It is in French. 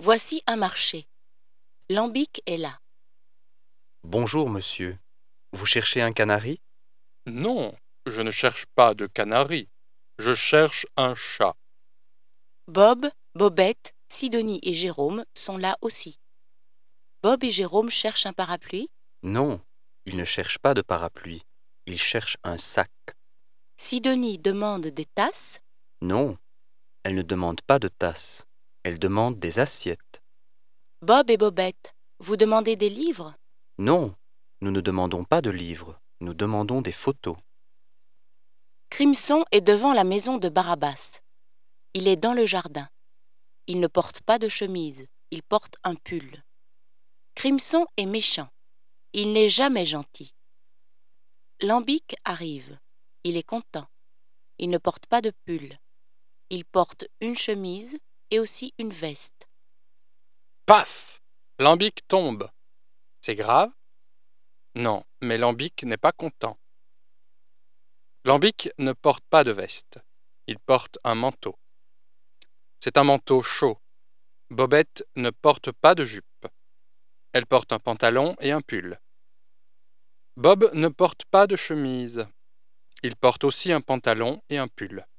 Voici un marché. Lambic est là. Bonjour, monsieur. Vous cherchez un canari? Non, je ne cherche pas de canari. Je cherche un chat. Bob, Bobette, Sidonie et Jérôme sont là aussi. Bob et Jérôme cherchent un parapluie. Non, il ne cherche pas de parapluie. Il cherche un sac. Sidonie demande des tasses. Non, elle ne demande pas de tasse. Elle demande des assiettes. Bob et Bobette, vous demandez des livres. Non, nous ne demandons pas de livres. Nous demandons des photos. Crimson est devant la maison de Barabas. Il est dans le jardin. Il ne porte pas de chemise, il porte un pull. Crimson est méchant. Il n'est jamais gentil. Lambic arrive. Il est content. Il ne porte pas de pull. Il porte une chemise et aussi une veste. Paf! Lambic tombe. C'est grave? Non, mais Lambic n'est pas content. Lambic ne porte pas de veste. Il porte un manteau. C'est un manteau chaud. Bobette ne porte pas de jupe. Elle porte un pantalon et un pull. Bob ne porte pas de chemise. Il porte aussi un pantalon et un pull.